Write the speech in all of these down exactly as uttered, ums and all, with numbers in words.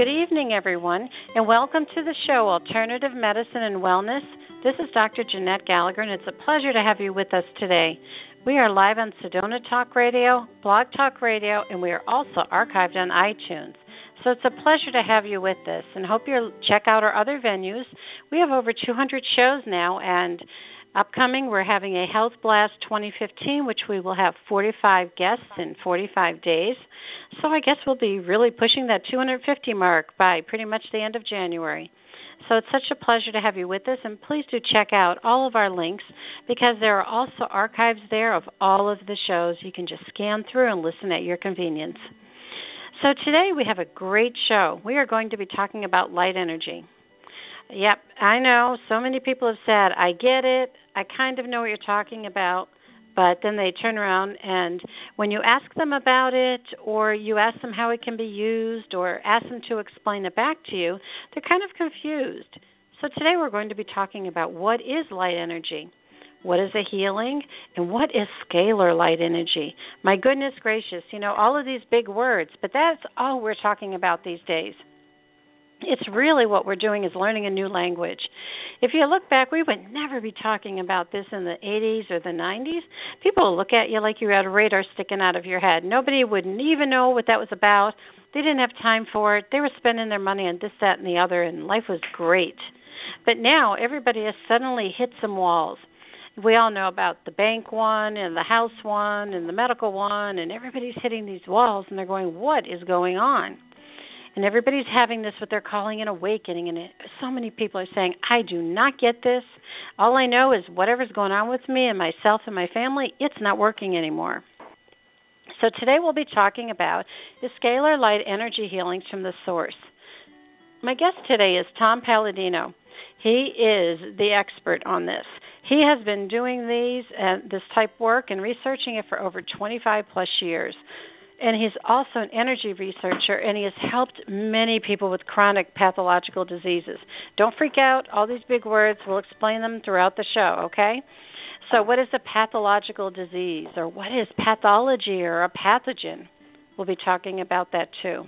Good evening, everyone, and welcome to the show, Alternative Medicine and Wellness. This is Doctor Jeanette Gallagher, and it's a pleasure to have you with us today. We are live on Sedona Talk Radio, Blog Talk Radio, and we are also archived on iTunes. So it's a pleasure to have you with us, and hope you'll check out our other venues. We have over two hundred shows now, and upcoming, we're having a Health Blast twenty fifteen, which we will have forty-five guests in forty-five days. So I guess we'll be really pushing that two hundred fifty mark by pretty much the end of January. So it's such a pleasure to have you with us, and please do check out all of our links because there are also archives there of all of the shows. You can just scan through and listen at your convenience. So today we have a great show. We are going to be talking about light energy. Yep, I know so many people have said, I get it, I kind of know what you're talking about, but then they turn around and when you ask them about it or you ask them how it can be used or ask them to explain it back to you, they're kind of confused. So today we're going to be talking about what is light energy, what is a healing, and what is scalar light energy. My goodness gracious, you know, all of these big words, but that's all we're talking about these days. It's really what we're doing is learning a new language. If you look back, we would never be talking about this in the eighties or the nineties. People will look at you like you had a radar sticking out of your head. Nobody would even know what that was about. They didn't have time for it. They were spending their money on this, that, and the other, and life was great. But now everybody has suddenly hit some walls. We all know about the bank one and the house one and the medical one, and everybody's hitting these walls, and they're going, what is going on? And everybody's having this, what they're calling an awakening. And it, so many people are saying, I do not get this. All I know is whatever's going on with me and myself and my family, it's not working anymore. So today we'll be talking about the scalar light energy healings from the source. My guest today is Tom Palladino. He is the expert on this. He has been doing these uh, this type work and researching it for over twenty-five plus years. And he's also an energy researcher, and he has helped many people with chronic pathological diseases. Don't freak out. All these big words, we'll explain them throughout the show, okay? So what is a pathological disease, or what is pathology or a pathogen? We'll be talking about that too.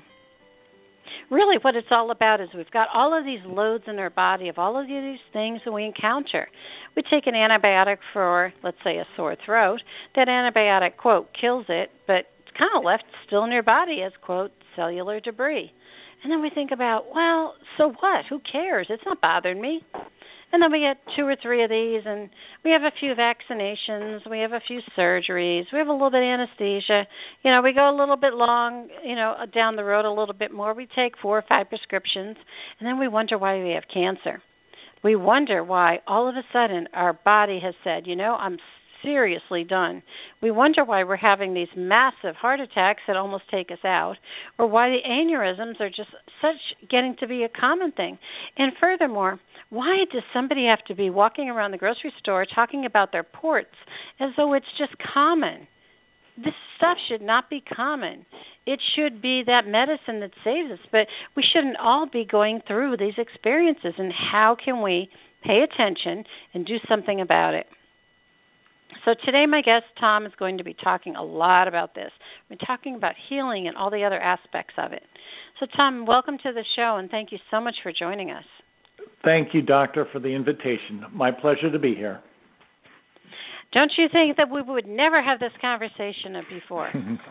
Really what it's all about is we've got all of these loads in our body of all of these things that we encounter. We take an antibiotic for, let's say, a sore throat. That antibiotic, quote, kills it, but kind of left still in your body as, quote, cellular debris. And then we think about, well, so what? Who cares? It's not bothering me. And then we get two or three of these, and we have a few vaccinations, we have a few surgeries, we have a little bit of anesthesia. You know, we go a little bit long, you know, down the road a little bit more. We take four or five prescriptions, and then we wonder why we have cancer. We wonder why all of a sudden our body has said, you know, I'm seriously done. We wonder why we're having these massive heart attacks that almost take us out, or why the aneurysms are just such getting to be a common thing. And furthermore, why does somebody have to be walking around the grocery store talking about their ports as though it's just common? This stuff should not be common. It should be that medicine that saves us, but we shouldn't all be going through these experiences, and how can we pay attention and do something about it? So today my guest, Tom, is going to be talking a lot about this. We're talking about healing and all the other aspects of it. So, Tom, welcome to the show, and thank you so much for joining us. Thank you, Doctor, for the invitation. My pleasure to be here. Don't you think that we would never have this conversation before?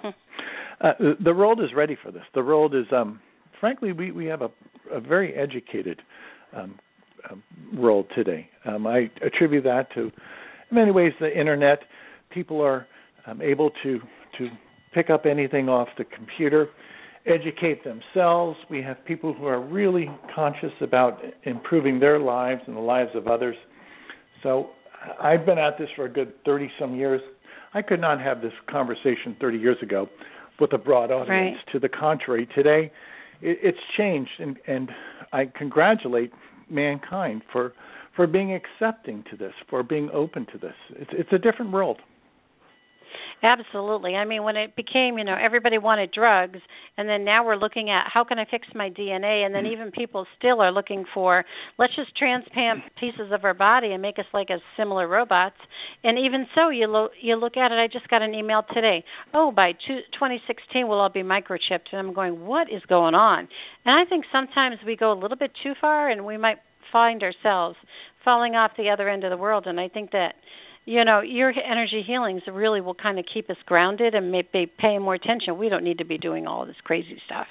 uh, the world is ready for this. The world is, um, frankly, we, we have a, a very educated um, uh, world today. Um, I attribute that to, in many ways, the Internet. People are um, able to to pick up anything off the computer, educate themselves. We have people who are really conscious about improving their lives and the lives of others. So I've been at this for a good thirty-some years. I could not have this conversation thirty years ago with a broad audience. Right. To the contrary, today it, it's changed, and, and I congratulate mankind for for being accepting to this, for being open to this. It's, it's a different world. Absolutely. I mean, when it became, you know, everybody wanted drugs, and then now we're looking at how can I fix my D N A, and then even people still are looking for, let's just transplant pieces of our body and make us like as similar robots. And even so, you, lo- you look at it, I just got an email today, oh, by two- twenty sixteen we'll all be microchipped. And I'm going, what is going on? And I think sometimes we go a little bit too far, and we might find ourselves falling off the other end of the world. And I think that, you know, your energy healings really will kind of keep us grounded and maybe paying more attention. We don't need to be doing all this crazy stuff.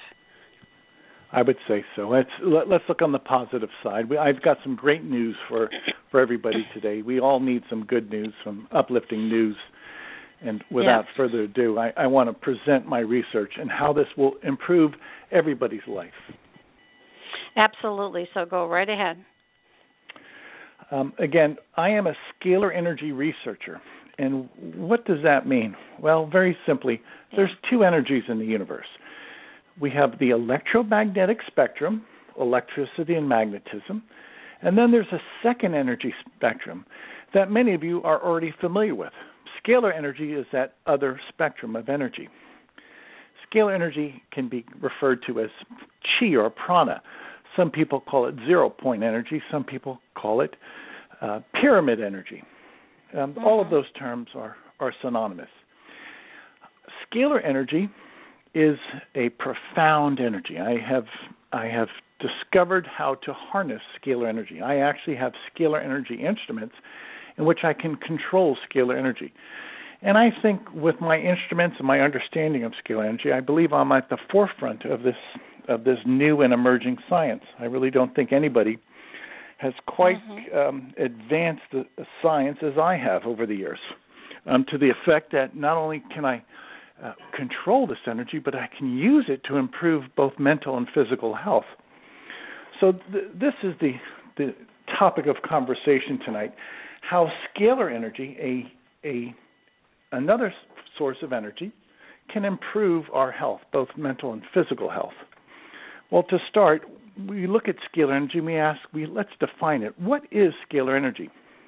I would say so. Let's let, let's look on the positive side. We, I've got some great news for, for everybody today. We all need some good news, some uplifting news. And without yes. further ado, I, I want to present my research and how this will improve everybody's life. Absolutely. So go right ahead. Um, again, I am a scalar energy researcher. And what does that mean? Well, very simply, there's two energies in the universe. We have the electromagnetic spectrum, electricity and magnetism, and then there's a second energy spectrum that many of you are already familiar with. Scalar energy is that other spectrum of energy. Scalar energy can be referred to as chi or prana. Some people call it zero-point energy. Some people call it uh, pyramid energy. Um, mm-hmm. All of those terms are, are synonymous. Scalar energy is a profound energy. I have I have discovered how to harness scalar energy. I actually have scalar energy instruments in which I can control scalar energy. And I think with my instruments and my understanding of scalar energy, I believe I'm at the forefront of this of this new and emerging science. I really don't think anybody has quite mm-hmm. um, advanced the, the science as I have over the years, um, to the effect that not only can I uh, control this energy, but I can use it to improve both mental and physical health. So th- this is the, the topic of conversation tonight, how scalar energy, a, a another source of energy, can improve our health, both mental and physical health. Well, to start, we look at scalar energy and we ask, we, let's define it. What is scalar energy?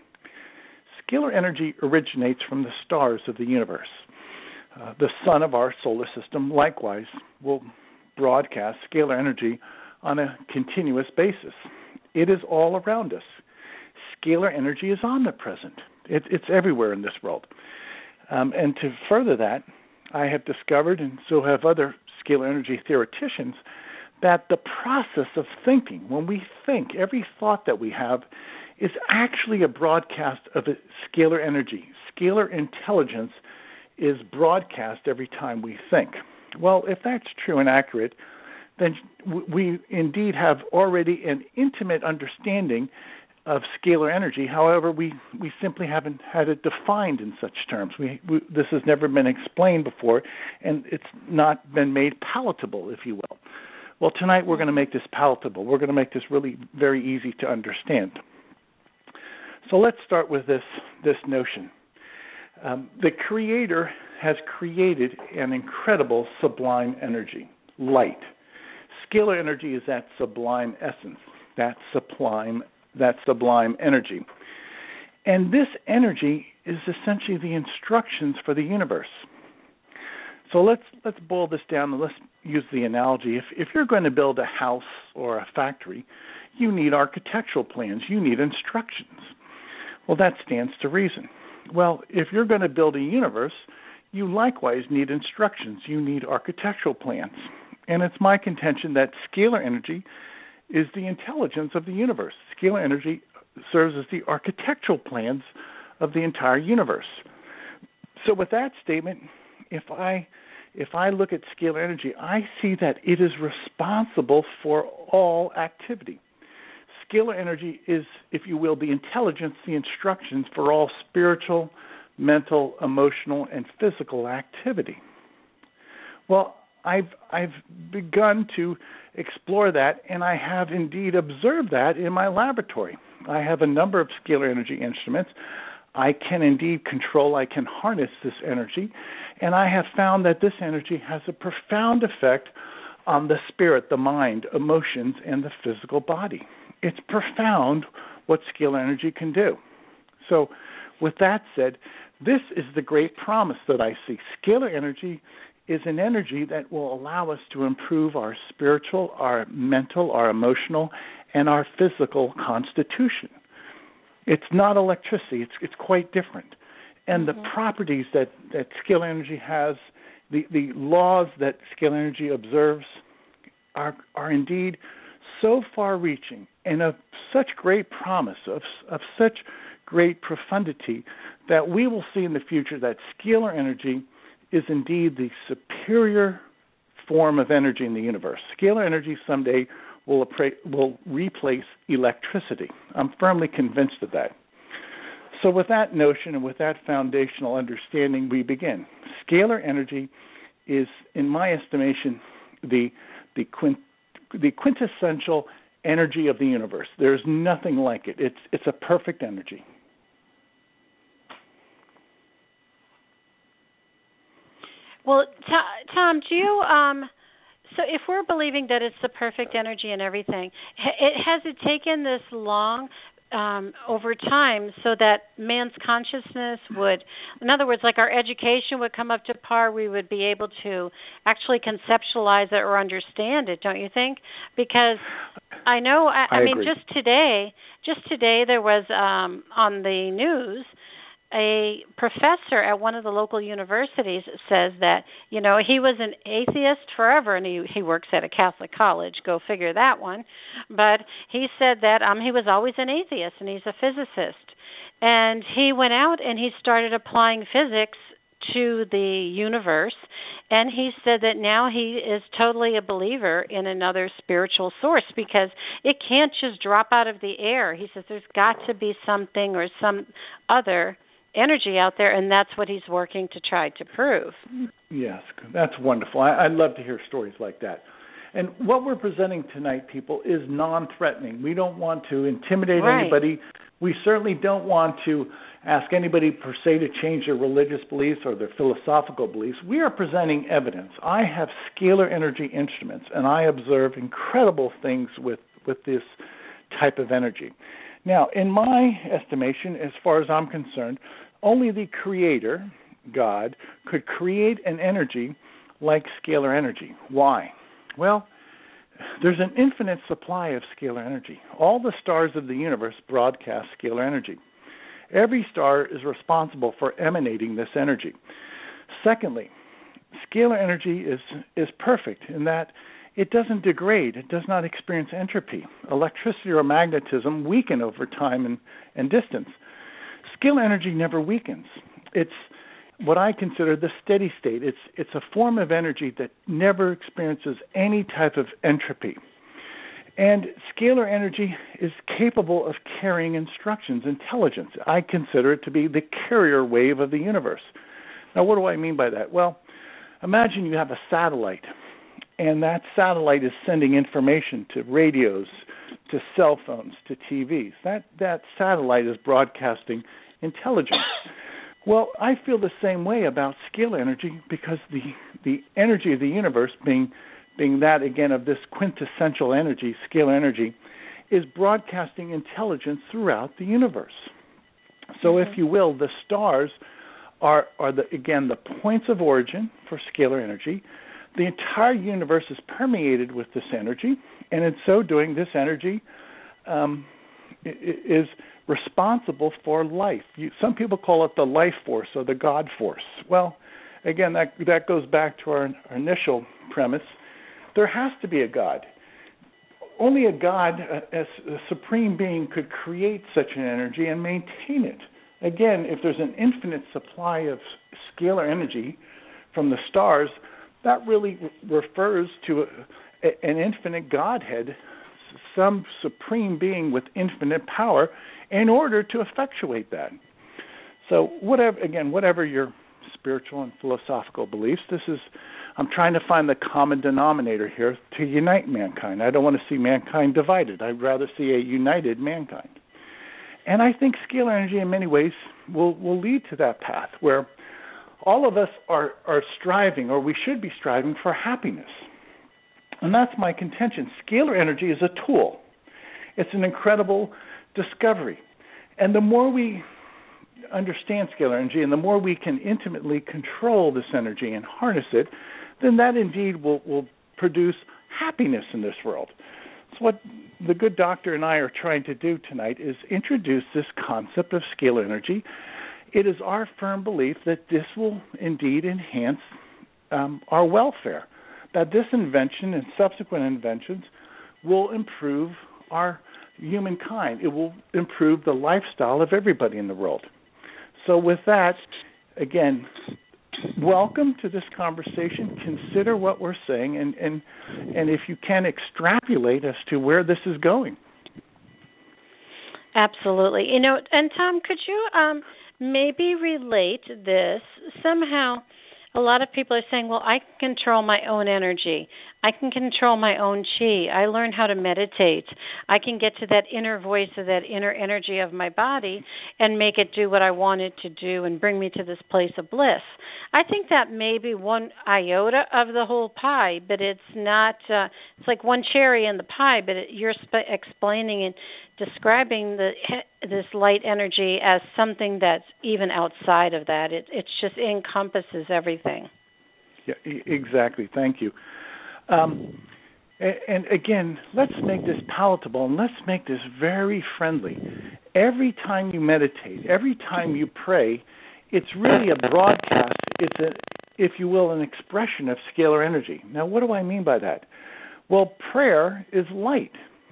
Scalar energy originates from the stars of the universe. Uh, the sun of our solar system, likewise, will broadcast scalar energy on a continuous basis. It is all around us. Scalar energy is omnipresent. It, it's everywhere in this world. Um, and to further that, I have discovered, and so have other scalar energy theoreticians, that the process of thinking, when we think, every thought that we have is actually a broadcast of a scalar energy. Scalar intelligence is broadcast every time we think. Well, if that's true and accurate, then we indeed have already an intimate understanding of scalar energy. However, we, we simply haven't had it defined in such terms. We, we, this has never been explained before, and it's not been made palatable, if you will. Well, tonight we're going to make this palatable. We're going to make this really very easy to understand. So let's start with this, this notion. Um, the Creator has created an incredible sublime energy, light. Scalar energy is that sublime essence, that sublime, that sublime energy. And this energy is essentially the instructions for the universe. So let's let's boil this down and let's use the analogy. If if you're going to build a house or a factory, you need architectural plans. You need instructions. Well, that stands to reason. Well, if you're going to build a universe, you likewise need instructions. You need architectural plans. And it's my contention that scalar energy is the intelligence of the universe. Scalar energy serves as the architectural plans of the entire universe. So with that statement, if I if I look at scalar energy, I see that it is responsible for all activity. Scalar energy is, if you will, the intelligence, the instructions for all spiritual, mental, emotional, and physical activity. Well, I've I've begun to explore that, and I have indeed observed that in my laboratory. I have a number of scalar energy instruments. I can indeed control, I can harness this energy, and I have found that this energy has a profound effect on the spirit, the mind, emotions, and the physical body. It's profound what scalar energy can do. So with that said, this is the great promise that I see. Scalar energy is an energy that will allow us to improve our spiritual, our mental, our emotional, and our physical constitution. It's not electricity. It's it's quite different. And mm-hmm. the properties that, that scalar energy has, the, the laws that scalar energy observes are are indeed so far-reaching and of such great promise, of of such great profundity, that we will see in the future that scalar energy is indeed the superior form of energy in the universe. Scalar energy someday will, will replace electricity. I'm firmly convinced of that. So with that notion and with that foundational understanding, we begin. Scalar energy is, in my estimation, the the, quint, the quintessential energy of the universe. There's nothing like it. It's it's a perfect energy. Well, Tom, do you, um, so if we're believing that it's the perfect energy and everything, it, has it taken this long um, over time so that man's consciousness would, in other words, like our education would come up to par, we would be able to actually conceptualize it or understand it, don't you think? Because I know, I, I, I mean, just today, just today there was um, on the news, a professor at one of the local universities says that, you know, he was an atheist forever, and he, he works at a Catholic college. Go figure that one. But he said that um, he was always an atheist, and he's a physicist. And he went out and he started applying physics to the universe, and he said that now he is totally a believer in another spiritual source because it can't just drop out of the air. He says there's got to be something or some other energy out there, and that's what he's working to try to prove. Yes, that's wonderful. I, I'd love to hear stories like that. And what we're presenting tonight, people, is non-threatening. We don't want to intimidate right. anybody. We certainly don't want to ask anybody per se to change their religious beliefs or their philosophical beliefs. We are presenting evidence. I have scalar energy instruments, and I observe incredible things with, with this type of energy. Now, in my estimation, as far as I'm concerned, only the Creator, God, could create an energy like scalar energy. Why? Well, there's an infinite supply of scalar energy. All the stars of the universe broadcast scalar energy. Every star is responsible for emanating this energy. Secondly, scalar energy is, is perfect in that it doesn't degrade. It does not experience entropy. Electricity or magnetism weaken over time and, and distance. Scalar energy never weakens. It's what I consider the steady state. It's it's a form of energy that never experiences any type of entropy. And scalar energy is capable of carrying instructions, intelligence. I consider it to be the carrier wave of the universe. Now, what do I mean by that? Well, imagine you have a satellite, and that satellite is sending information to radios, to cell phones, to T Vs. That that satellite is broadcasting intelligence. Well, I feel the same way about scalar energy because the the energy of the universe, being being that again of this quintessential energy, scalar energy, is broadcasting intelligence throughout the universe. So, mm-hmm. if you will, the stars are are the again the points of origin for scalar energy. The entire universe is permeated with this energy, and in so doing, this energy um, is responsible for life. You, some people call it the life force or the God force. Well, again, that that goes back to our, our initial premise. There has to be a God. Only a God, a, a supreme being, could create such an energy and maintain it. Again, if there's an infinite supply of scalar energy from the stars, that really refers to a, a, an infinite Godhead, some supreme being with infinite power, in order to effectuate that. So, whatever, again, whatever your spiritual and philosophical beliefs, this is, I'm trying to find the common denominator here to unite mankind. I don't want to see mankind divided. I'd rather see a united mankind. And I think scalar energy, in many ways, will, will lead to that path where all of us are, are striving, or we should be striving, for happiness. And that's my contention. Scalar energy is a tool. It's an incredible discovery. And the more we understand scalar energy and the more we can intimately control this energy and harness it, then that indeed will, will produce happiness in this world. So what the good doctor and I are trying to do tonight is introduce this concept of scalar energy. It is our firm belief that this will indeed enhance um, our welfare, that this invention and subsequent inventions will improve our humankind. It will improve the lifestyle of everybody in the world. So with that, again, welcome to this conversation. Consider what we're saying, and, and, and if you can, extrapolate as to where this is going. Absolutely. You know, and Tom, could you um, maybe relate this somehow? A lot of people are saying, well, I can control my own energy. I can control my own chi. I learned how to meditate. I can get to that inner voice of that inner energy of my body and make it do what I want it to do and bring me to this place of bliss. I think that may be one iota of the whole pie, but it's not, uh, it's like one cherry in the pie, but it, you're sp- explaining and describing the this light energy as something that's even outside of that. It it's just it encompasses everything. Yeah, exactly. Thank you. Um, and, and again, let's make this palatable and let's make this very friendly. Every time you meditate, every time you pray, it's really a broadcast. It's a, if you will, an expression of scalar energy. Now, what do I mean by that? Well, prayer is light.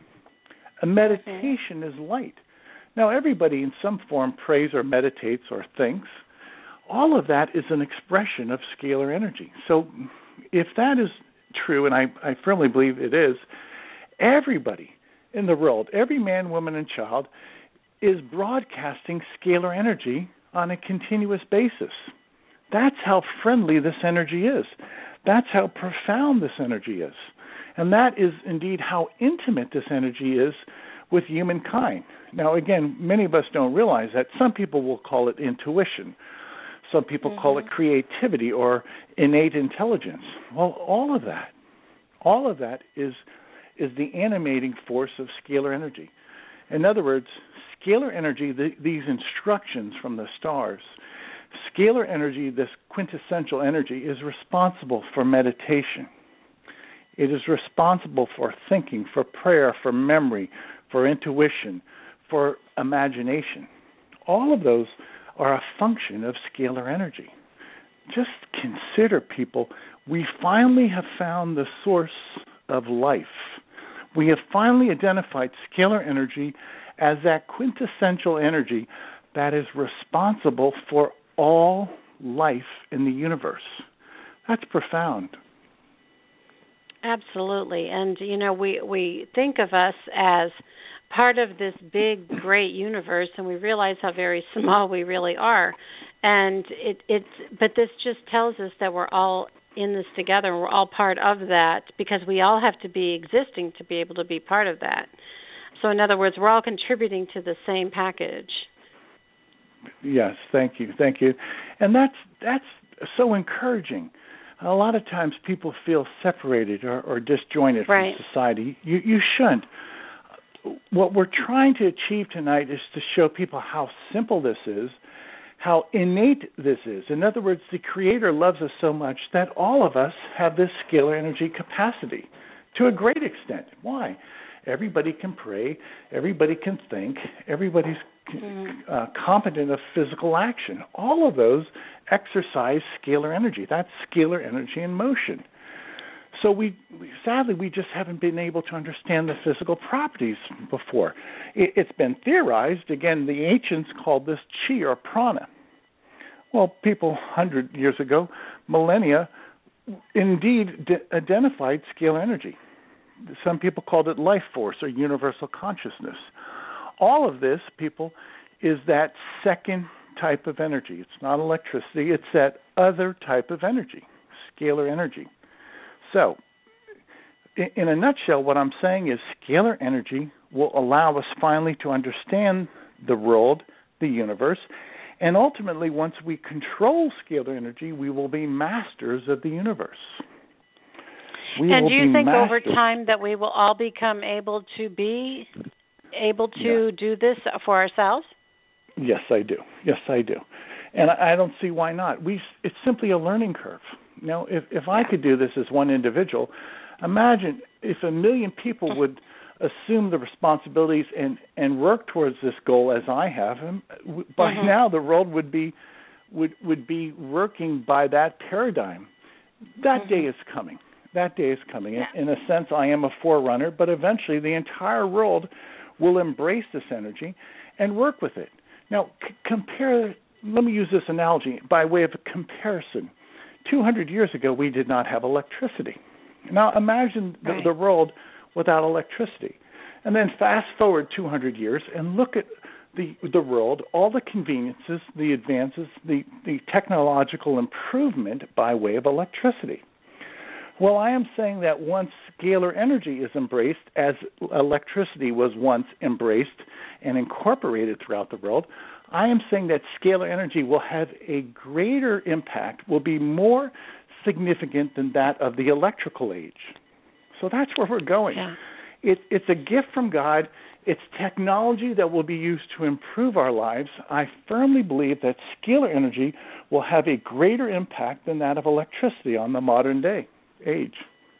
A meditation is light. Now, everybody in some form prays or meditates or thinks. All of that is an expression of scalar energy. So if that is true, and I, I firmly believe it is, everybody in the world, every man, woman, and child, is broadcasting scalar energy on a continuous basis. That's how friendly this energy is. That's how profound this energy is. And that is indeed how intimate this energy is with humankind. Now, again, many of us don't realize that. Some people will call it intuition. Some people mm-hmm. call it creativity or innate intelligence. Well, all of that, all of that is is the animating force of scalar energy. In other words, scalar energy, the, these instructions from the stars, scalar energy, this quintessential energy, is responsible for meditation. It is responsible for thinking, for prayer, for memory, for intuition, for imagination. All of those are a function of scalar energy. Just consider, people, we finally have found the source of life. We have finally identified scalar energy as that quintessential energy that is responsible for all life in the universe. That's profound. Absolutely. And, you know, we, we think of us as part of this big, great universe, and we realize how very small we really are. And it, it's, but this just tells us that we're all in this together, and we're all part of that, because we all have to be existing to be able to be part of that. So, in other words, we're all contributing to the same package. Yes, thank you, thank you. And that's that's so encouraging. A lot of times people feel separated or, or disjointed right. from society. You, you shouldn't. What we're trying to achieve tonight is to show people how simple this is, how innate this is. In other words, the Creator loves us so much that all of us have this scalar energy capacity to a great extent. Why? Everybody can pray, everybody can think, everybody's uh, competent of physical action. All of those exercise scalar energy. That's scalar energy in motion. So we, we sadly, we just haven't been able to understand the physical properties before. It, it's been theorized. Again, the ancients called this chi or prana. Well, people hundred years ago, millennia, indeed d- identified scalar energy. Some people called it life force or universal consciousness. All of this, people, is that second type of energy. It's not electricity. It's that other type of energy, scalar energy. So, in a nutshell, what I'm saying is scalar energy will allow us finally to understand the world, the universe, and ultimately, once we control scalar energy, we will be masters of the universe. We and do you think masters. over time that we will all become able to be able to yeah. do this for ourselves? Yes, I do. Yes, I do. And I don't see why not. We it's simply a learning curve. Now, if if I could do this as one individual, imagine if a million people would assume the responsibilities and, and work towards this goal as I have. By mm-hmm. now, the world would be would would be working by that paradigm. That mm-hmm. day is coming. That day is coming. Yeah. In, in a sense, I am a forerunner, but eventually the entire world will embrace this energy and work with it. Now, c- compare. Let me use this analogy by way of a comparison. two hundred years ago, we did not have electricity. Now, imagine the, right. the world without electricity. And then fast forward two hundred years and look at the the world, all the conveniences, the advances, the, the technological improvement by way of electricity. Well, I am saying that once scalar energy is embraced, as electricity was once embraced and incorporated throughout the world, I am saying that scalar energy will have a greater impact, will be more significant than that of the electrical age. So that's where we're going. Yeah. It, it's a gift from God. It's technology that will be used to improve our lives. I firmly believe that scalar energy will have a greater impact than that of electricity on the modern day age.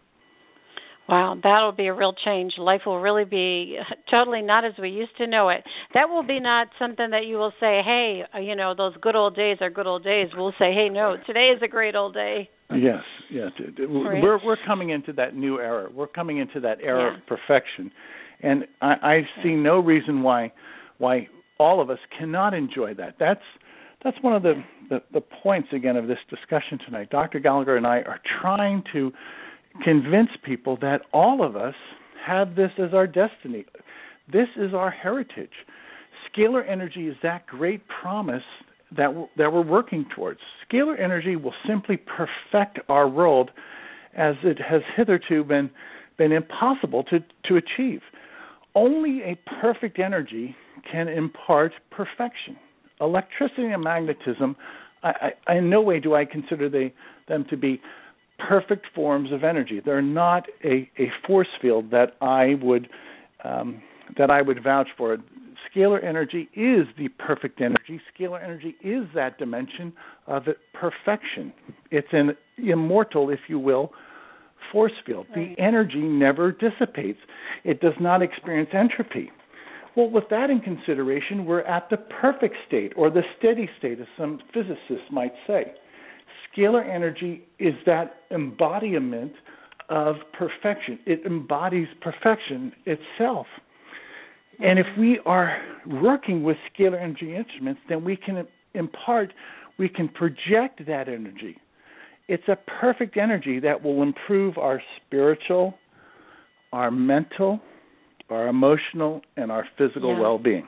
Wow, that'll be a real change. Life will really be totally not as we used to know it. That will be not something that you will say, hey, you know, those good old days are good old days. We'll say, hey, no, today is a great old day. Yes, yes. Right. We're we're coming into that new era. We're coming into that era yeah. of perfection. And I, I see no reason why why all of us cannot enjoy that. That's that's one of the, the, the points, again, of this discussion tonight. Doctor Gallagher and I are trying to convince people that all of us have this as our destiny. This is our heritage. Scalar energy is that great promise that we're, that we're working towards. Scalar energy will simply perfect our world as it has hitherto been been impossible to, to achieve. Only a perfect energy can impart perfection. Electricity and magnetism, I, I, in no way do I consider they, them to be perfect forms of energy. They're not a, a force field that I would um, that I would vouch for. Scalar energy is the perfect energy. Scalar energy is that dimension of perfection. It's an immortal, if you will, force field. Right. The energy never dissipates. It does not experience entropy. Well, with that in consideration, we're at the perfect state, or the steady state, as some physicists might say. Scalar energy is that embodiment of perfection. It embodies perfection itself. And if we are working with scalar energy instruments, then we can impart, we can project that energy. It's a perfect energy that will improve our spiritual, our mental, our emotional, and our physical yeah. well-being.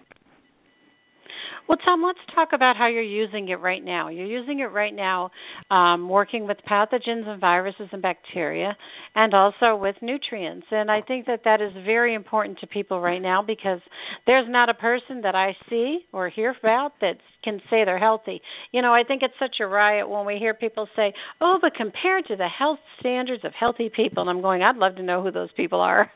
Well, Tom, let's talk about how you're using it right now. You're using it right now um, working with pathogens and viruses and bacteria, and also with nutrients. And I think that that is very important to people right now, because there's not a person that I see or hear about that can say they're healthy. You know, I think it's such a riot when we hear people say, oh, but compared to the health standards of healthy people, and I'm going, I'd love to know who those people are.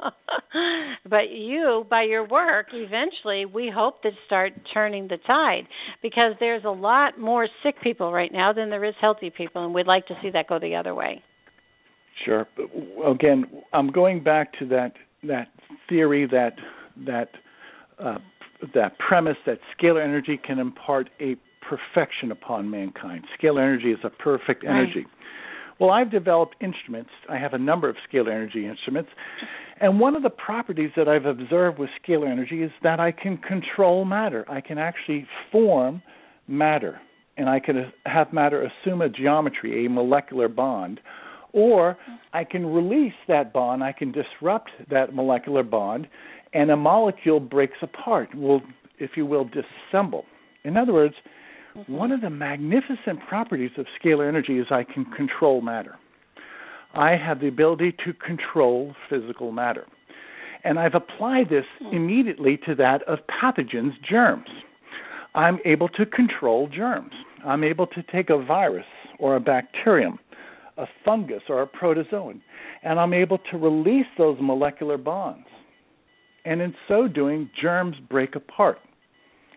But you, by your work, eventually we hope to start turning the tide, because there's a lot more sick people right now than there is healthy people, and we'd like to see that go the other way. Sure. But again, I'm going back to that that theory, that that uh, that premise that scalar energy can impart a perfection upon mankind. Scalar energy is a perfect energy. Right. Well, I've developed instruments. I have a number of scalar energy instruments. And one of the properties that I've observed with scalar energy is that I can control matter. I can actually form matter. And I can have matter assume a geometry, a molecular bond. Or I can release that bond. I can disrupt that molecular bond, and a molecule breaks apart, will, if you will, disassemble. In other words, mm-hmm. one of the magnificent properties of scalar energy is I can control matter. I have the ability to control physical matter. And I've applied this immediately to that of pathogens, germs. I'm able to control germs. I'm able to take a virus or a bacterium, a fungus or a protozoan, and I'm able to release those molecular bonds. And in so doing, germs break apart.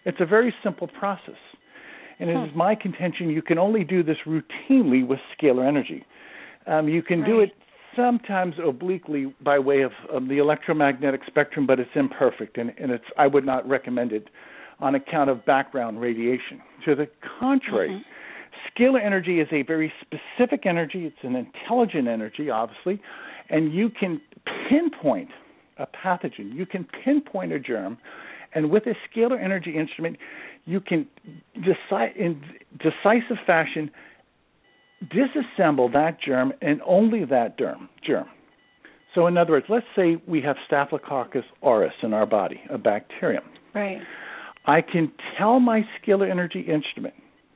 It's a very simple process. And it hmm. is my contention you can only do this routinely with scalar energy. Um, you can right. do it sometimes obliquely by way of um, the electromagnetic spectrum, but it's imperfect, and, and it's I would not recommend it on account of background radiation. To the contrary, mm-hmm. scalar energy is a very specific energy. It's an intelligent energy, obviously, and you can pinpoint a pathogen. You can pinpoint a germ, and with a scalar energy instrument, you can deci- in decisive fashion disassemble that germ and only that germ. germ. So in other words, let's say we have Staphylococcus aureus in our body, a bacterium. Right. I can tell my scalar energy instrument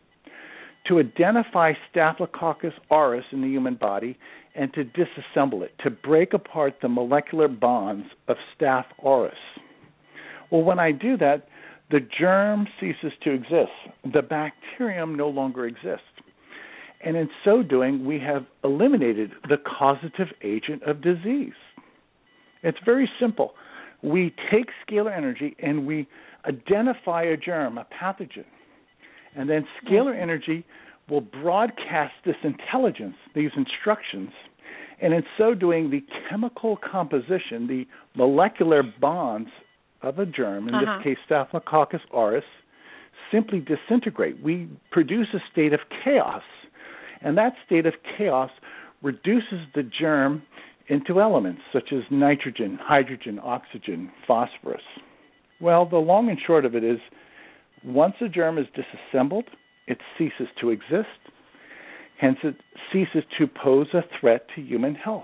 to identify Staphylococcus aureus in the human body and to disassemble it, to break apart the molecular bonds of Staph aureus. Well, when I do that, the germ ceases to exist. The bacterium no longer exists. And in so doing, we have eliminated the causative agent of disease. It's very simple. We take scalar energy and we identify a germ, a pathogen, and then scalar mm-hmm. energy will broadcast this intelligence, these instructions, and in so doing, the chemical composition, the molecular bonds of a germ, in uh-huh. this case Staphylococcus aureus, simply disintegrate. We produce a state of chaos. And that state of chaos reduces the germ into elements such as nitrogen, hydrogen, oxygen, phosphorus. Well, the long and short of it is, once a germ is disassembled, it ceases to exist. Hence, it ceases to pose a threat to human health.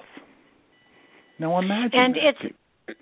Now, imagine and that. It's-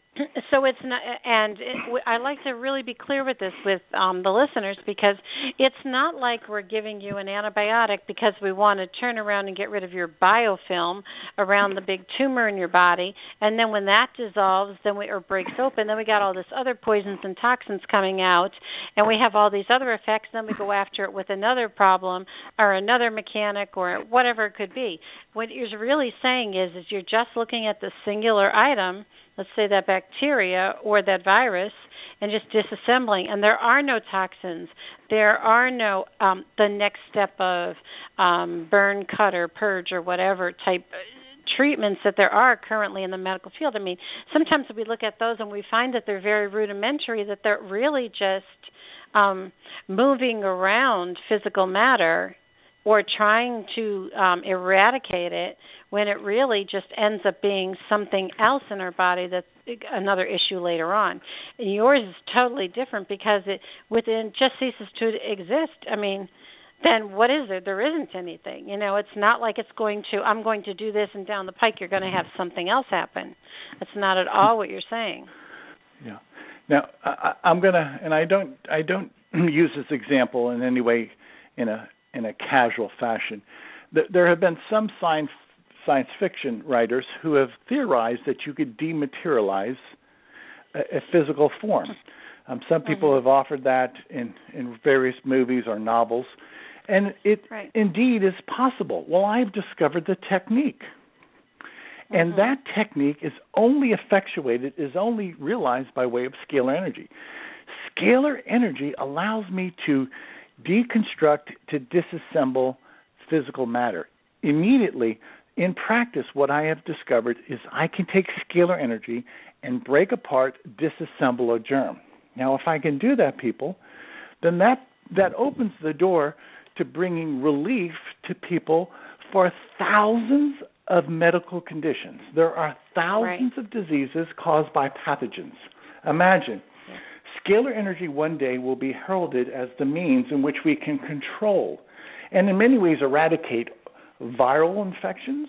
So it's not, and it, I like to really be clear with this with um, the listeners, because it's not like we're giving you an antibiotic because we want to turn around and get rid of your biofilm around the big tumor in your body, and then when that dissolves, then we or breaks open, then we got all this other poisons and toxins coming out, and we have all these other effects. Then we go after it with another problem or another mechanic or whatever it could be. What you're really saying is, is you're just looking at the singular item. Let's say that bacteria or that virus, and just disassembling. And there are no toxins. There are no um, the next step of um, burn, cut, or purge, or whatever type treatments that there are currently in the medical field. I mean, sometimes we look at those and we find that they're very rudimentary, that they're really just um, moving around physical matter or trying to um, eradicate it, when it really just ends up being something else in our body that's another issue later on. And yours is totally different because it within just ceases to exist. I mean, then what is there? There isn't anything. You know, it's not like it's going to, I'm going to do this and down the pike you're going to have something else happen. That's not at all what you're saying. Yeah. Now, I, I'm going to, and I don't, I don't use this example in any way in a in a casual fashion. There have been some science science fiction writers who have theorized that you could dematerialize a, a physical form. Um, some people mm-hmm. have offered that in, in various movies or novels, and it right. indeed is possible. Well, I've discovered the technique, mm-hmm. and that technique is only effectuated, is only realized by way of scalar energy. Scalar energy allows me to deconstruct, to disassemble physical matter. Immediately, in practice, what I have discovered is I can take scalar energy and break apart, disassemble a germ. Now, if I can do that, people, then that that opens the door to bringing relief to people for thousands of medical conditions. There are thousands right. of diseases caused by pathogens. Imagine, scalar energy one day will be heralded as the means in which we can control and in many ways eradicate viral infections,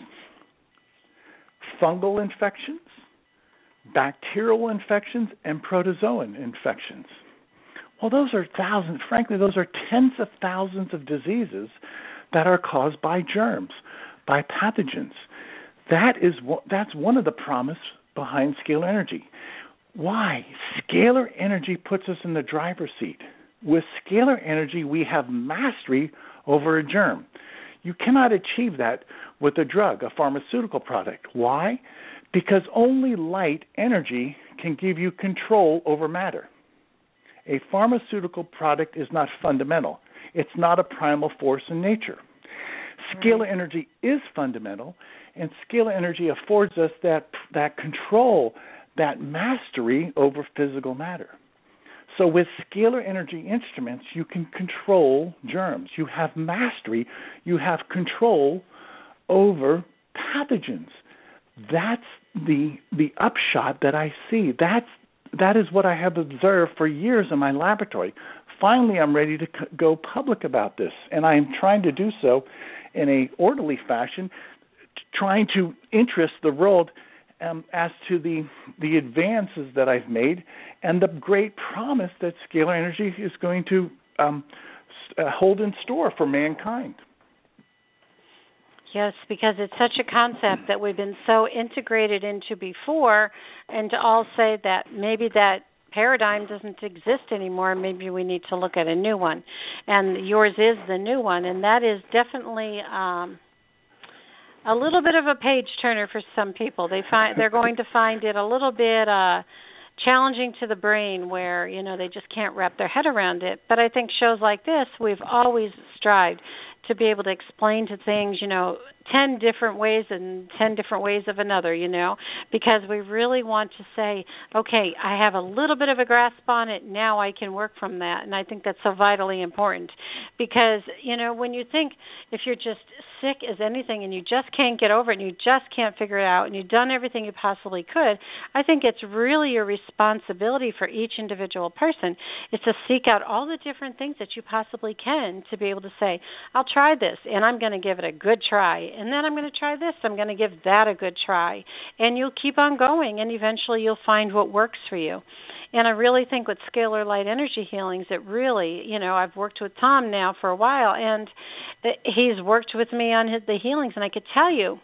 fungal infections, bacterial infections, and protozoan infections. Well, those are thousands. Frankly, those are tens of thousands of diseases that are caused by germs, by pathogens. That is that's one of the promise behind scalar energy. Why? Scalar energy puts us in the driver's seat. With scalar energy, we have mastery over a germ. You cannot achieve that with a drug, a pharmaceutical product. Why? Because only light energy can give you control over matter. A pharmaceutical product is not fundamental. It's not a primal force in nature. Scalar right. energy is fundamental, and scalar energy affords us that that control, that mastery over physical matter. So with scalar energy instruments, you can control germs. You have mastery. You have control over pathogens. That's the the upshot that I see. That's that is what I have observed for years in my laboratory. Finally, I'm ready to c- go public about this, and I am trying to do so in a orderly fashion, t- trying to interest the world um, as to the the advances that I've made and the great promise that scalar energy is going to um, uh, hold in store for mankind. Yes, because it's such a concept that we've been so integrated into before, and to all say that maybe that paradigm doesn't exist anymore, maybe we need to look at a new one. And yours is the new one, and that is definitely um, a little bit of a page turner for some people. They find they're going to find it a little bit uh, challenging to the brain, where you know they just can't wrap their head around it. But I think shows like this, we've always strived to be able to explain to things, you know, ten different ways and ten different ways of another, you know, because we really want to say, okay, I have a little bit of a grasp on it, now I can work from that. And I think that's so vitally important because, you know, when you think if you're just sick as anything and you just can't get over it and you just can't figure it out and you've done everything you possibly could, I think it's really your responsibility for each individual person is to seek out all the different things that you possibly can to be able to say, I'll try this and I'm going to give it a good try. And then I'm going to try this. I'm going to give that a good try. And you'll keep on going, and eventually you'll find what works for you. And I really think with scalar light energy healings, it really, you know, I've worked with Tom now for a while, and he's worked with me on his, the healings, and I could tell you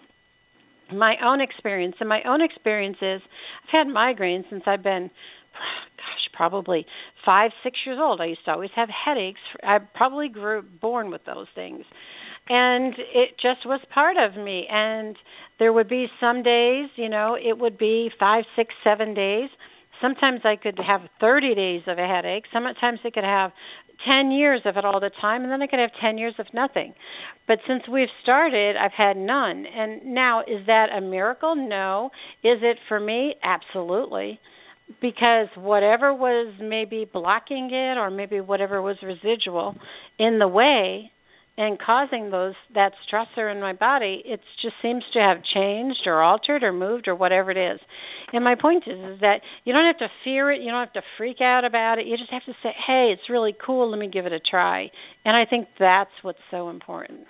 my own experience. And my own experience is I've had migraines since I've been, gosh, probably five, six years old. I used to always have headaches. I probably grew born with those things. And it just was part of me. And there would be some days, you know, it would be five, six, seven days. Sometimes I could have thirty days of a headache. Sometimes I could have ten years of it all the time, and then I could have ten years of nothing. But since we've started, I've had none. And now, is that a miracle? No. Is it for me? Absolutely. Because whatever was maybe blocking it or maybe whatever was residual in the way and causing those that stressor in my body, it just seems to have changed or altered or moved or whatever it is. And my point is, is that you don't have to fear it. You don't have to freak out about it. You just have to say, hey, it's really cool. Let me give it a try. And I think that's what's so important.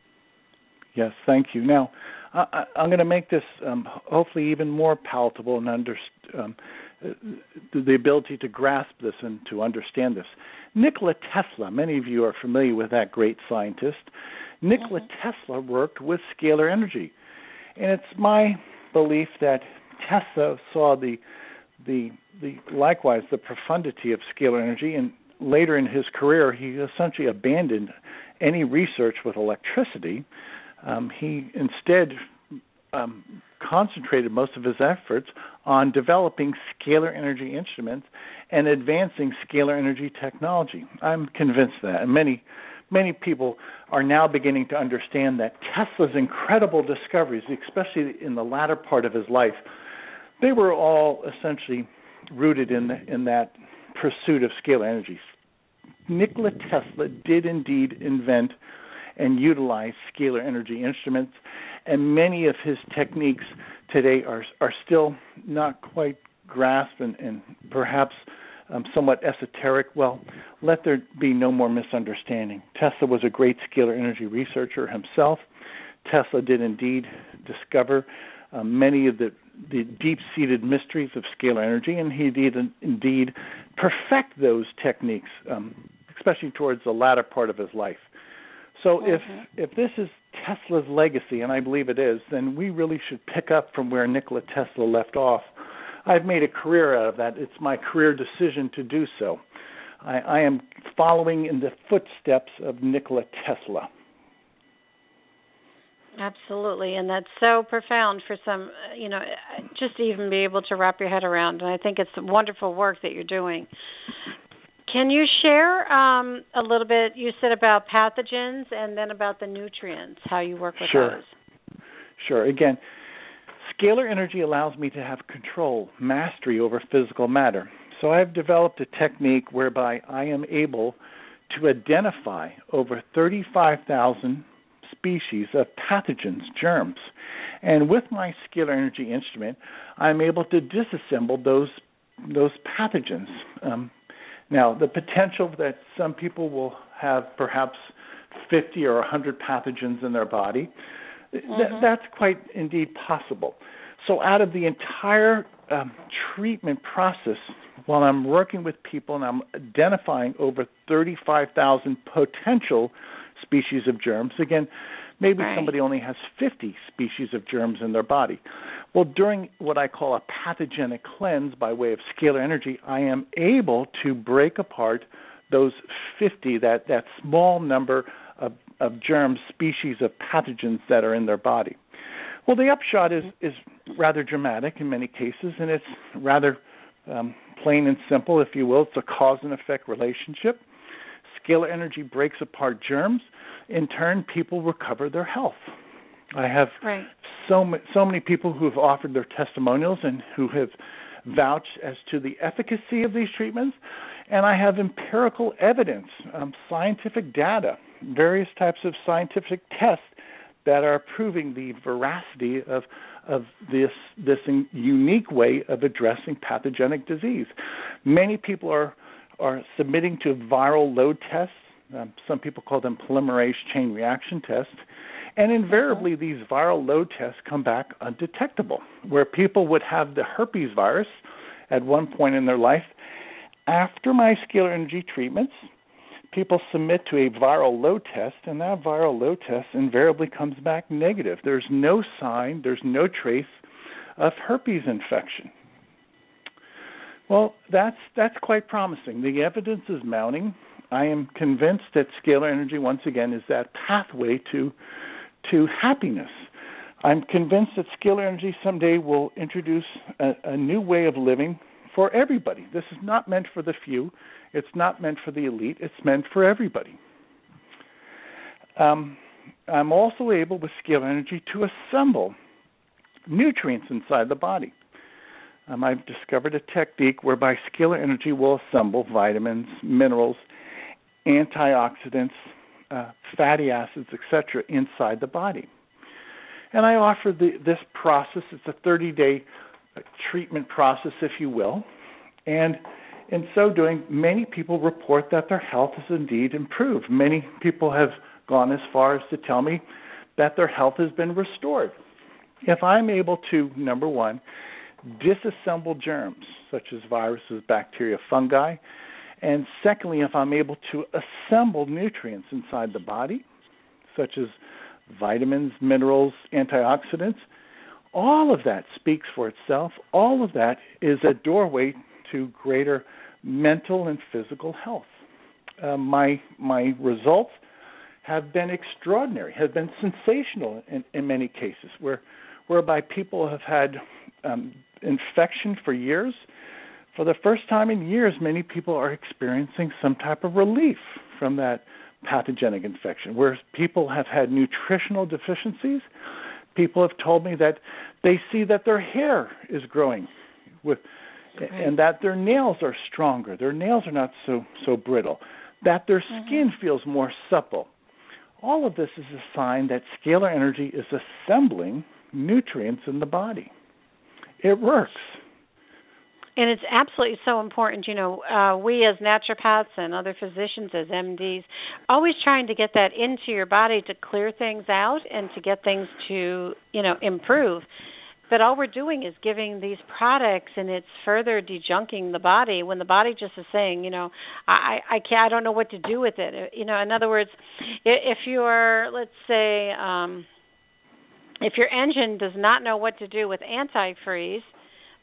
Yes, thank you. Now, I, I'm going to make this um, hopefully even more palatable and under, um, the ability to grasp this and to understand this. Nikola Tesla, many of you are familiar with that great scientist. Nikola mm-hmm. Tesla worked with scalar energy. And it's my belief that Tesla saw the, the, the likewise, the profundity of scalar energy, and later in his career, he essentially abandoned any research with electricity. Um, he instead um, concentrated most of his efforts on developing scalar energy instruments and advancing scalar energy technology. I'm convinced that, and many, many people are now beginning to understand that Tesla's incredible discoveries, especially in the latter part of his life, they were all essentially rooted in the, in that pursuit of scalar energy. Nikola Tesla did indeed invent and utilize scalar energy instruments, and many of his techniques today are are still not quite grasped and, and perhaps um, somewhat esoteric. Well, let there be no more misunderstanding. Tesla was a great scalar energy researcher himself. Tesla did indeed discover um, many of the, the deep-seated mysteries of scalar energy, and he did indeed perfect those techniques, um, especially towards the latter part of his life. So mm-hmm. if if this is Tesla's legacy, and I believe it is, then we really should pick up from where Nikola Tesla left off. I've made a career out of that. It's my career decision to do so. I, I am following in the footsteps of Nikola Tesla. Absolutely, and that's so profound for some, you know, just to even be able to wrap your head around. And I think it's wonderful work that you're doing. Can you share um, a little bit, you said about pathogens and then about the nutrients, how you work with sure. those? Sure. Again, scalar energy allows me to have control, mastery over physical matter. So I've developed a technique whereby I am able to identify over thirty-five thousand species of pathogens, germs. And with my scalar energy instrument, I'm able to disassemble those those pathogens. Um, now, the potential that some people will have perhaps fifty or one hundred pathogens in their body, mm-hmm. th- that's quite indeed possible. So out of the entire um, treatment process, while I'm working with people and I'm identifying over thirty-five thousand potential species of germs, again, maybe right. somebody only has fifty species of germs in their body. Well, during what I call a pathogenic cleanse by way of scalar energy, I am able to break apart those fifty, that, that small number of, of germs, species of pathogens that are in their body. Well, the upshot is, is rather dramatic in many cases, and it's rather um, plain and simple, if you will. It's a cause and effect relationship. Scalar energy breaks apart germs. In turn, people recover their health. I have right. so, so many people who have offered their testimonials and who have vouched as to the efficacy of these treatments, and I have empirical evidence, um, scientific data, various types of scientific tests that are proving the veracity of of this this unique way of addressing pathogenic disease. Many people are are submitting to viral load tests. Um, some people call them polymerase chain reaction tests. And invariably, these viral load tests come back undetectable, where people would have the herpes virus at one point in their life. After my scalar energy treatments, people submit to a viral load test, and that viral load test invariably comes back negative. There's no sign, there's no trace of herpes infection. Well, that's that's quite promising. The evidence is mounting. I am convinced that scalar energy, once again, is that pathway to to happiness. I'm convinced that scalar energy someday will introduce a, a new way of living for everybody. This is not meant for the few. It's not meant for the elite. It's meant for everybody. Um, I'm also able with scalar energy to assemble nutrients inside the body. Um, I've discovered a technique whereby scalar energy will assemble vitamins, minerals, antioxidants, uh, fatty acids, et cetera, inside the body. And I offer the, this process. It's a thirty-day uh, treatment process, if you will. And in so doing, many people report that their health has indeed improved. Many people have gone as far as to tell me that their health has been restored. If I'm able to, number one, disassemble germs, such as viruses, bacteria, fungi, and secondly, if I'm able to assemble nutrients inside the body, such as vitamins, minerals, antioxidants, all of that speaks for itself. All of that is a doorway to greater mental and physical health. Uh, my my results have been extraordinary, have been sensational in, in many cases, where whereby people have had um, infection for years. For the first time in years, many people are experiencing some type of relief from that pathogenic infection. Where people have had nutritional deficiencies, people have told me that they see that their hair is growing with, right. and that their nails are stronger. Their nails are not so, so brittle, that their skin mm-hmm. feels more supple. All of this is a sign that scalar energy is assembling nutrients in the body. It works. And it's absolutely so important, you know, uh, we as naturopaths and other physicians as M Ds, always trying to get that into your body to clear things out and to get things to, you know, improve. But all we're doing is giving these products, and it's further dejunking the body when the body just is saying, you know, I, I can't, I don't know what to do with it. You know, in other words, if you're, let's say, um, if your engine does not know what to do with antifreeze,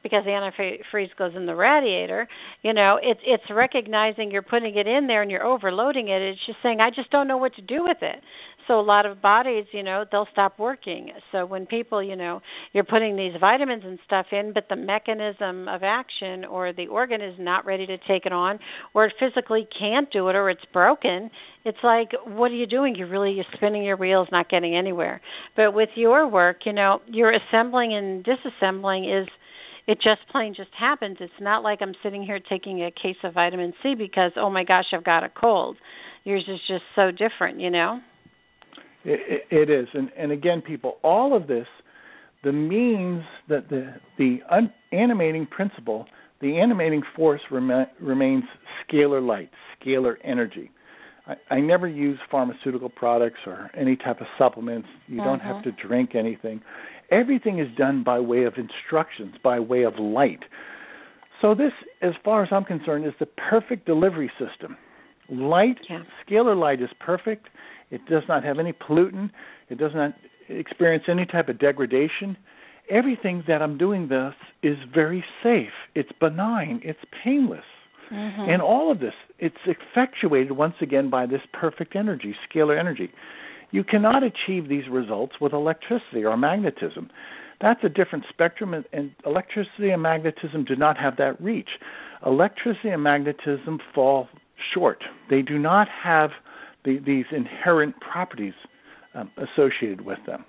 because the antifreeze goes in the radiator. You know, it's it's recognizing you're putting it in there and you're overloading it. It's just saying, I just don't know what to do with it. So a lot of bodies, you know, they'll stop working. So when people, you know, you're putting these vitamins and stuff in, but the mechanism of action or the organ is not ready to take it on, or it physically can't do it, or it's broken, it's like, what are you doing? You're really you're spinning your wheels, not getting anywhere. But with your work, you know, your assembling and disassembling is, it just plain just happens. It's not like I'm sitting here taking a case of vitamin C because, oh my gosh, I've got a cold. Yours is just so different, you know? It, it is. And, and again, people, all of this, the means that the, the un- animating principle, the animating force rem- remains scalar light, scalar energy. I, I never use pharmaceutical products or any type of supplements. You mm-hmm. don't have to drink anything. Everything is done by way of instructions, by way of light. So this, as far as I'm concerned, is the perfect delivery system. Light, yeah. Scalar light is perfect. It does not have any pollutant. It does not experience any type of degradation. Everything that I'm doing this is very safe. It's benign. It's painless. Mm-hmm. And all of this, it's effectuated once again by this perfect energy, scalar energy. You cannot achieve these results with electricity or magnetism. That's a different spectrum, and, and electricity and magnetism do not have that reach. Electricity and magnetism fall short. They do not have the, these inherent properties um, associated with them.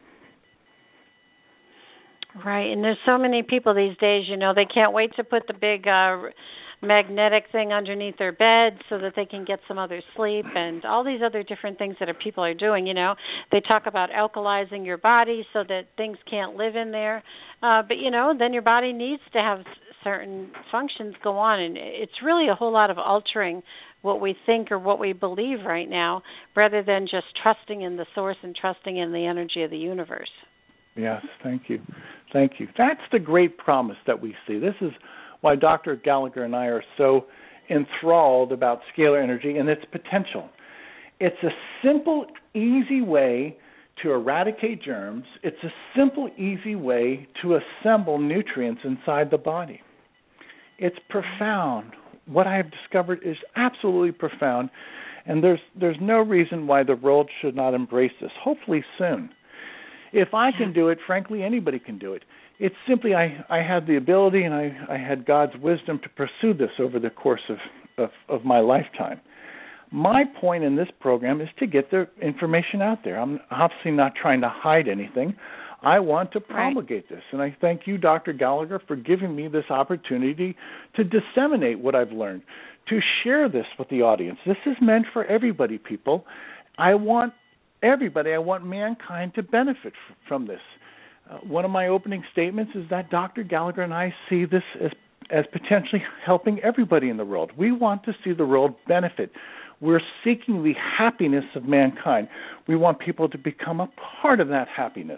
Right, and there's so many people these days, you know, they can't wait to put the big uh, magnetic thing underneath their bed so that they can get some other sleep, and all these other different things that are, people are doing, you know. They talk about alkalizing your body so that things can't live in there. Uh, but, you know, then your body needs to have certain functions go on, and it's really a whole lot of altering what we think or what we believe right now rather than just trusting in the source and trusting in the energy of the universe. Yes, thank you. Thank you. That's the great promise that we see. This is why Doctor Gallagher and I are so enthralled about scalar energy and its potential. It's a simple, easy way to eradicate germs. It's a simple, easy way to assemble nutrients inside the body. It's profound. What I have discovered is absolutely profound, and there's there's no reason why the world should not embrace this, hopefully soon. If I can do it, frankly, anybody can do it. It's simply I, I had the ability and I, I had God's wisdom to pursue this over the course of, of, of my lifetime. My point in this program is to get the information out there. I'm obviously not trying to hide anything. I want to promulgate right. this, and I thank you, Doctor Gallagher, for giving me this opportunity to disseminate what I've learned, to share this with the audience. This is meant for everybody, people. I want everybody, I want mankind to benefit f- from this. Uh, one of my opening statements is that Doctor Gallagher and I see this as, as potentially helping everybody in the world. We want to see the world benefit. We're seeking the happiness of mankind. We want people to become a part of that happiness.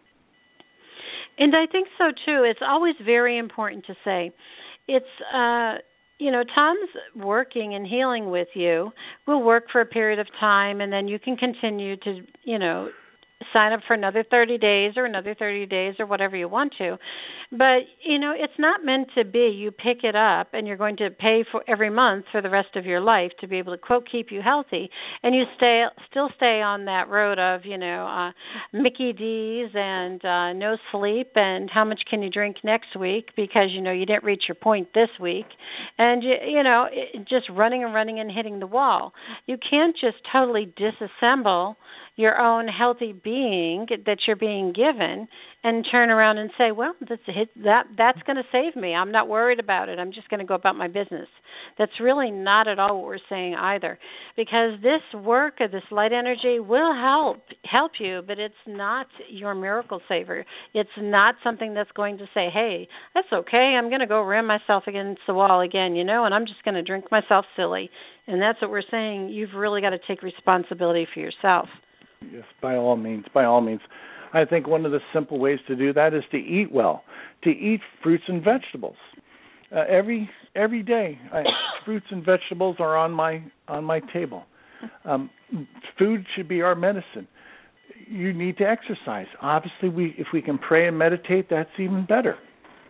And I think so, too. It's always very important to say, it's, uh, you know, Tom's working and healing with you. We'll work for a period of time, and then you can continue to, you know, sign up for another thirty days or another thirty days or whatever you want to. But, you know, it's not meant to be you pick it up and you're going to pay for every month for the rest of your life to be able to, quote, keep you healthy, and you stay still stay on that road of, you know, uh, Mickey D's and uh, no sleep and how much can you drink next week because, you know, you didn't reach your point this week. And, you, you know, it, just running and running and hitting the wall. You can't just totally disassemble your own healthy being that you're being given and turn around and say, well, that's that that's going to save me. I'm not worried about it. I'm just going to go about my business. That's really not at all what we're saying either, because this work of this light energy will help help you, but it's not your miracle saver. It's not something that's going to say, hey, that's okay. I'm going to go ram myself against the wall again, you know, and I'm just going to drink myself silly. And that's what we're saying. You've really got to take responsibility for yourself. Yes, by all means, by all means. I think one of the simple ways to do that is to eat well, to eat fruits and vegetables. Uh, every every day, I, fruits and vegetables are on my on my table. Um, food should be our medicine. You need to exercise. Obviously, we if we can pray and meditate, that's even better.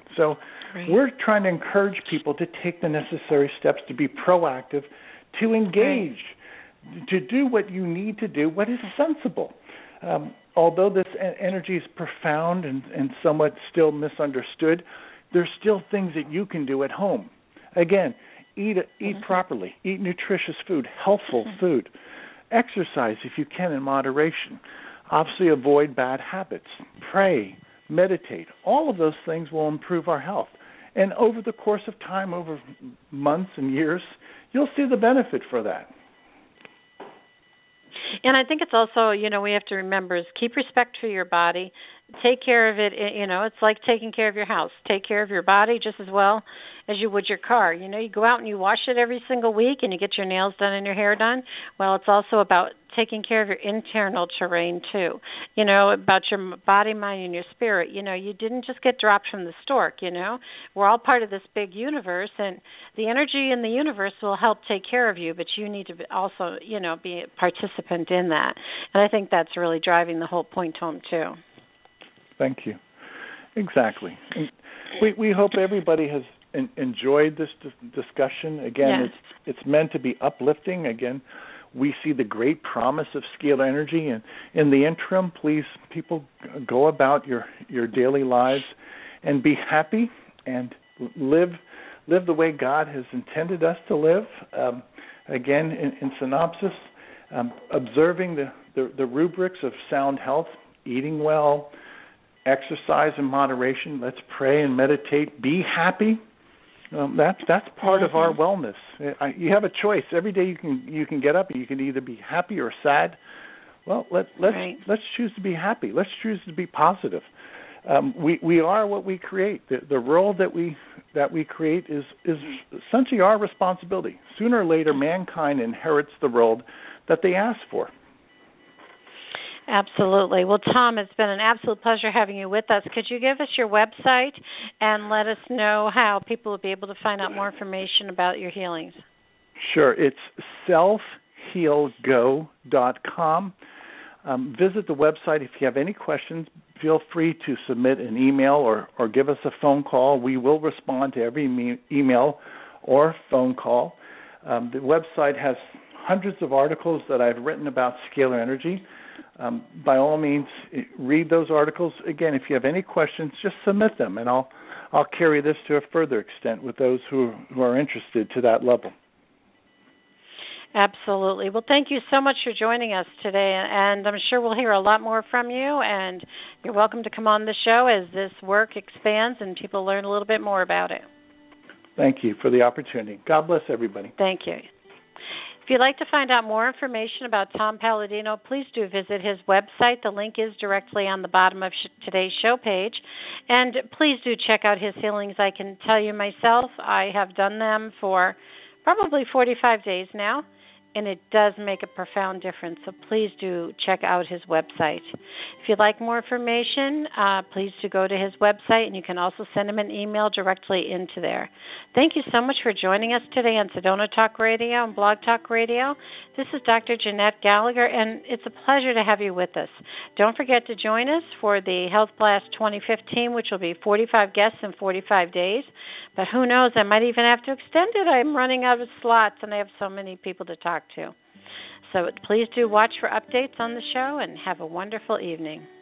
So right. we're trying to encourage people to take the necessary steps to be proactive, to engage, right. to do what you need to do, what is sensible. Um, although this energy is profound and, and somewhat still misunderstood, there's still things that you can do at home. Again, eat eat mm-hmm. properly, eat nutritious food, healthful mm-hmm. food, exercise if you can in moderation. Obviously, avoid bad habits, pray, meditate. All of those things will improve our health. And over the course of time, over months and years, you'll see the benefit for that. And I think it's also, you know, we have to remember is keep respect for your body. Take care of it. You know, it's like taking care of your house. Take care of your body just as well as you would your car. You know, you go out and you wash it every single week and you get your nails done and your hair done. Well, it's also about taking care of your internal terrain too. You know, about your body, mind, and your spirit. You know, you didn't just get dropped from the stork, you know. We're all part of this big universe, and the energy in the universe will help take care of you, but you need to also, you know, be a participant in that. And I think that's really driving the whole point home too. Thank you. Exactly. And we we hope everybody has en- enjoyed this dis- discussion. Again, yes. it's it's meant to be uplifting. Again, we see the great promise of scalar energy, and in the interim, please, people, go about your, your daily lives and be happy and live live the way God has intended us to live. Um, again, in, in synopsis, um, observing the, the, the rubrics of sound health, eating well, exercise in moderation. Let's pray and meditate. Be happy. Um, that's that's part of our wellness. I, you have a choice every day. You can you can get up and you can either be happy or sad. Well, let let's right. let's choose to be happy. Let's choose to be positive. Um, we we are what we create. The, the world that we that we create is is essentially our responsibility. Sooner or later, mankind inherits the world that they asked for. Absolutely. Well, Tom, it's been an absolute pleasure having you with us. Could you give us your website and let us know how people will be able to find out more information about your healings? Sure. It's self heal go dot com. Um, visit the website. If you have any questions, feel free to submit an email or, or give us a phone call. We will respond to every me- email or phone call. Um, the website has hundreds of articles that I've written about scalar energy. Um, by all means, read those articles. Again, if you have any questions, just submit them, and I'll I'll carry this to a further extent with those who who are interested to that level. Absolutely. Well, thank you so much for joining us today, and I'm sure we'll hear a lot more from you, and you're welcome to come on the show as this work expands and people learn a little bit more about it. Thank you for the opportunity. God bless everybody. Thank you. If you'd like to find out more information about Tom Palladino, please do visit his website. The link is directly on the bottom of sh- today's show page. And please do check out his healings. I can tell you myself, I have done them for probably forty-five days now, and it does make a profound difference. So please do check out his website. If you'd like more information, uh, please do go to his website, and you can also send him an email directly into there. Thank you so much for joining us today on Sedona Talk Radio and Blog Talk Radio. This is Doctor Jeanette Gallagher, and it's a pleasure to have you with us. Don't forget to join us for the Health Blast twenty fifteen, which will be forty-five guests in forty-five days. But who knows, I might even have to extend it. I'm running out of slots, and I have so many people to talk to. So please do watch for updates on the show, and have a wonderful evening.